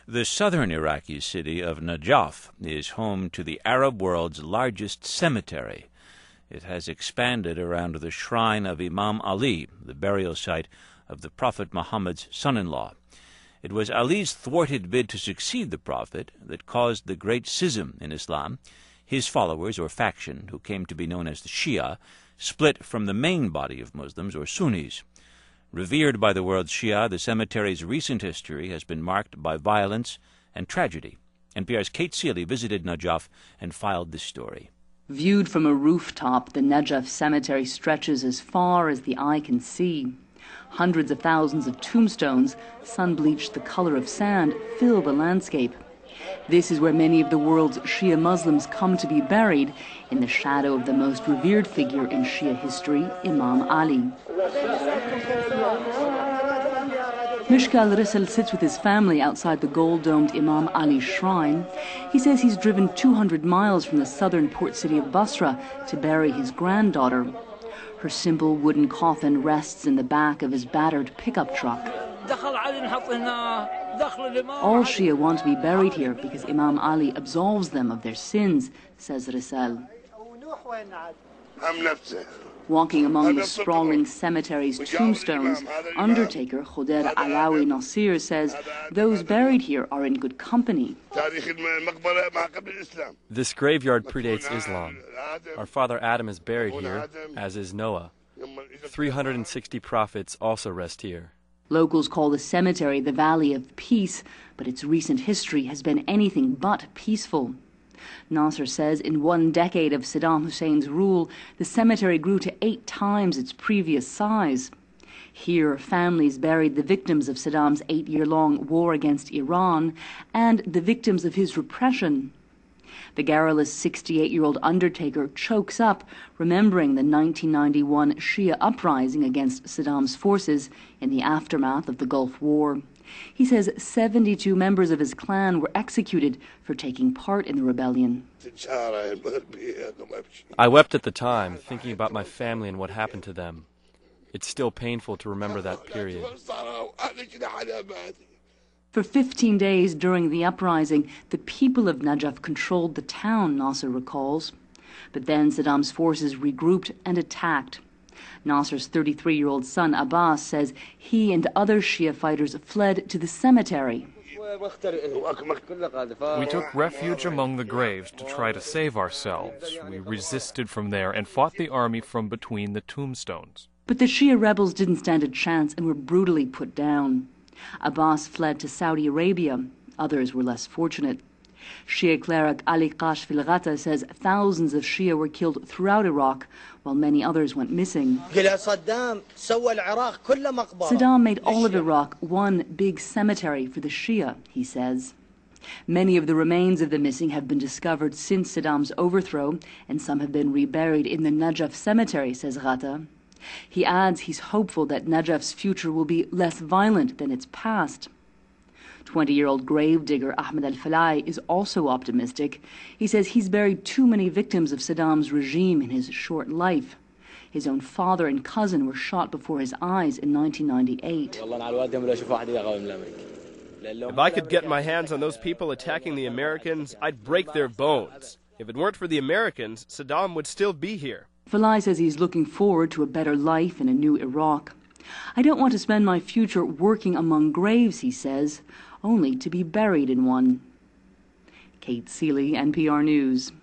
The southern Iraqi city of Najaf is home to the Arab world's largest cemetery. It has expanded around the shrine of Imam Ali, the burial site of the Prophet Muhammad's son-in-law. It was Ali's thwarted bid to succeed the Prophet that caused the great schism in Islam. His followers, or faction, who came to be known as the Shia, split from the main body of Muslims, or Sunnis. Revered by the world's Shia, the cemetery's recent history has been marked by violence and tragedy. NPR's Kate Seeley visited Najaf and filed this story. Viewed from a rooftop, the Najaf cemetery stretches as far as the eye can see. Hundreds of thousands of tombstones, sun-bleached the color of sand, fill the landscape. This is where many of the world's Shia Muslims come to be buried, in the shadow of the most revered figure in Shia history, Imam Ali. Mishka al-Risal sits with his family outside the gold-domed Imam Ali shrine. He says he's driven 200 miles from the southern port city of Basra to bury his granddaughter. Her simple wooden coffin rests in the back of his battered pickup truck. All Shia want to be buried here because Imam Ali absolves them of their sins, says Risal. Walking among the sprawling cemetery's tombstones, Undertaker Khudair Alawi Nasir says those buried here are in good company. This graveyard predates Islam. Our father Adam is buried here, as is Noah. 360 prophets also rest here. Locals call the cemetery the Valley of Peace, but its recent history has been anything but peaceful. Nasser says in 1 decade of Saddam Hussein's rule, the cemetery grew to 8 times its previous size. Here, families buried the victims of Saddam's 8-year-long war against Iran and the victims of his repression. The garrulous 68-year-old Undertaker chokes up, remembering the 1991 Shia uprising against Saddam's forces in the aftermath of the Gulf War. He says 72 members of his clan were executed for taking part in the rebellion. I wept at the time, thinking about my family and what happened to them. It's still painful to remember that period. For 15 days during the uprising, the people of Najaf controlled the town, Nasser recalls. But then Saddam's forces regrouped and attacked. Nasser's 33-year-old son Abbas says he and other Shia fighters fled to the cemetery. We took refuge among the graves to try to save ourselves. We resisted from there and fought the army from between the tombstones. But the Shia rebels didn't stand a chance and were brutally put down. Abbas fled to Saudi Arabia. Others were less fortunate. Shia cleric Ali Qash Filghata says thousands of Shia were killed throughout Iraq, while many others went missing. Saddam made all of Iraq one big cemetery for the Shia, he says. Many of the remains of the missing have been discovered since Saddam's overthrow, and some have been reburied in the Najaf cemetery, says Ghata. He adds he's hopeful that Najaf's future will be less violent than its past. 20-year-old gravedigger Ahmed al-Falai is also optimistic. He says he's buried too many victims of Saddam's regime in his short life. His own father and cousin were shot before his eyes in 1998. If I could get my hands on those people attacking the Americans, I'd break their bones. If it weren't for the Americans, Saddam would still be here. Falai says he's looking forward to a better life in a new Iraq. I don't want to spend my future working among graves, he says, only to be buried in one. Kate Seeley, NPR News.